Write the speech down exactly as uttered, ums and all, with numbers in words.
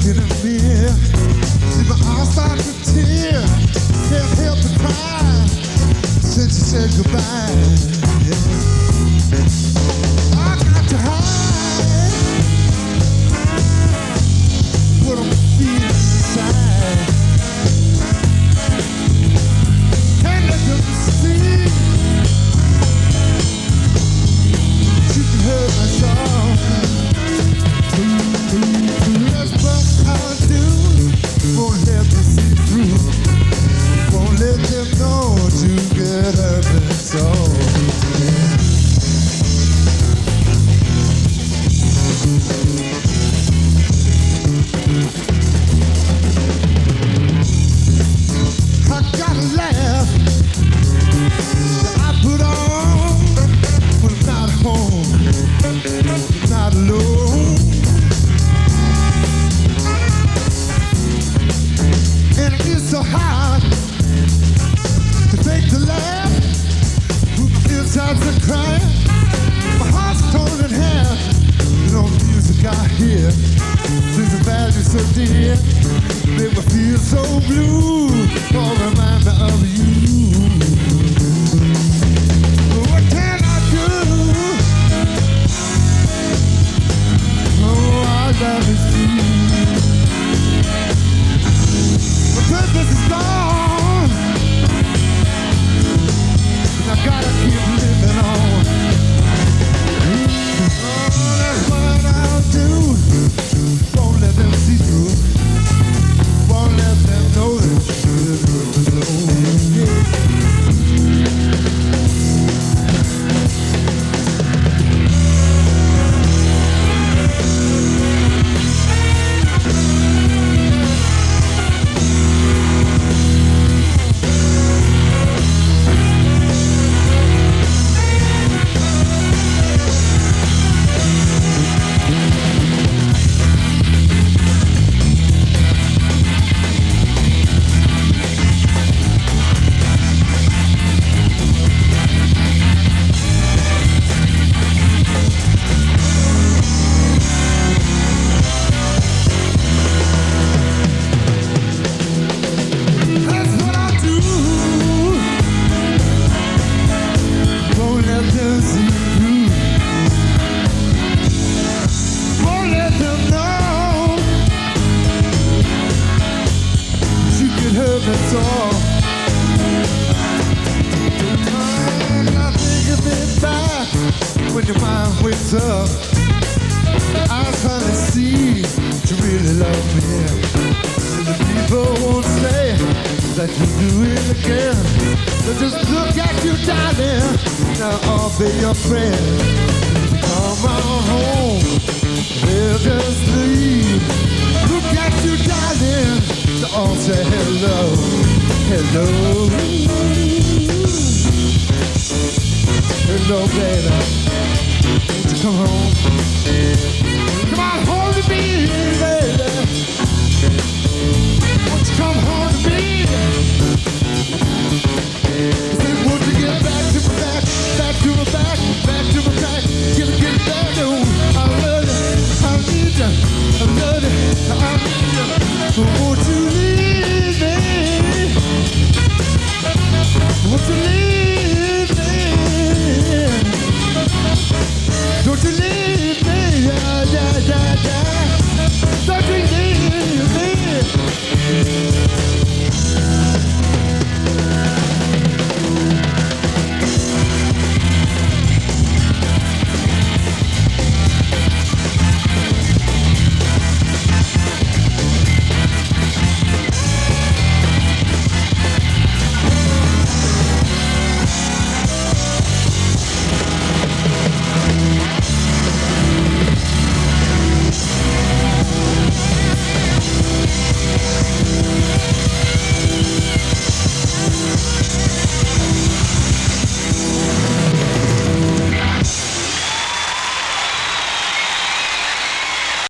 in the mirror. See my eyes start to tear. Can't help but cry since you said goodbye. Yeah. I got to hide what I'm feeling inside. Can't let them see. You can hurt my soul. That's what I do. Won't let them see through. Won't let them know you get hurt my soul. I gotta laugh that I put on when I'm not home, not alone. And it is so hard to take the laugh, put my insides are crying, my heart's torn in half. You know the music I hear, brings the value so dear, make me feel so blue, all remind me of you. What can I do? Oh, our love is true. My purpose is gone, and I gotta keep living on. Oh, that's what I'll do. Won't let them see through. Won't let them know that you're when your mind wakes up, I finally see that you really love me. And the people won't say that you do it again. They'll just look at you, darling. Now I'll be your friend. Come on home, they'll just leave. Look at you, darling. They'll all say hello, hello. Hello, baby. Won't you come home? Come on home to me, baby. Won't you come home to me? Say, won't you get back to my back, back to my back, back to my back, get it, get it back. Oh, I love you, I need you, I love you, I need you. Won't you?